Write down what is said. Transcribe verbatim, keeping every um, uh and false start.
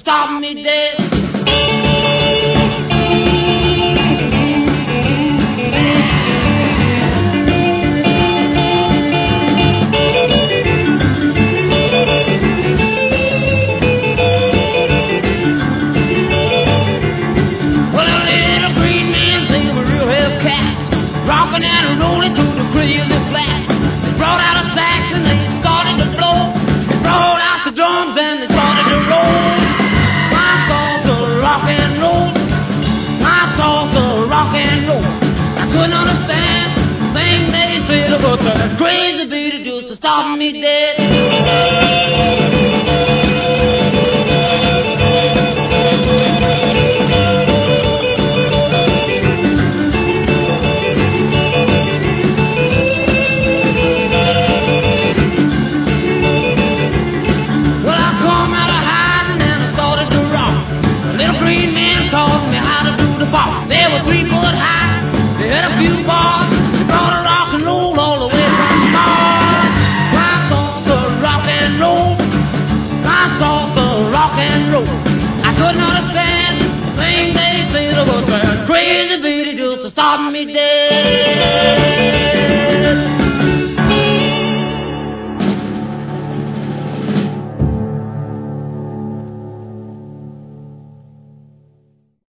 stop me dead. Rocking and rolling through the crazy flat. They brought out a sax and they started to blow. They brought out the drums and they started to roll. My songs are rock and roll. My songs are rock and roll. I couldn't understand the thing they said, but the crazy beat just to stop me dead. They were three foot high, they had a few bars, they brought a rock and roll all the way from the bar. My songs are rock and roll, my songs are rock and roll. I couldn't understand the thing that